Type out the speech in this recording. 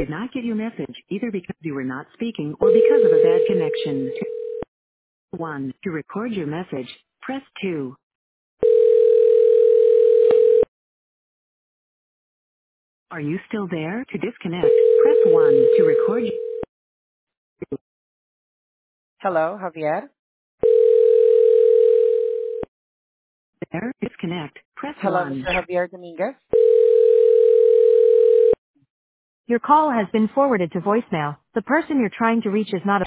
did not get your message, either because you were not speaking or because of a bad connection. 1. To record your message, press 2. Are you still there? To disconnect, press 1. To record Hello, Javier. there, disconnect, press Hello, 1. Mr. Javier Dominguez. Your call has been forwarded to voicemail. The person you're trying to reach is not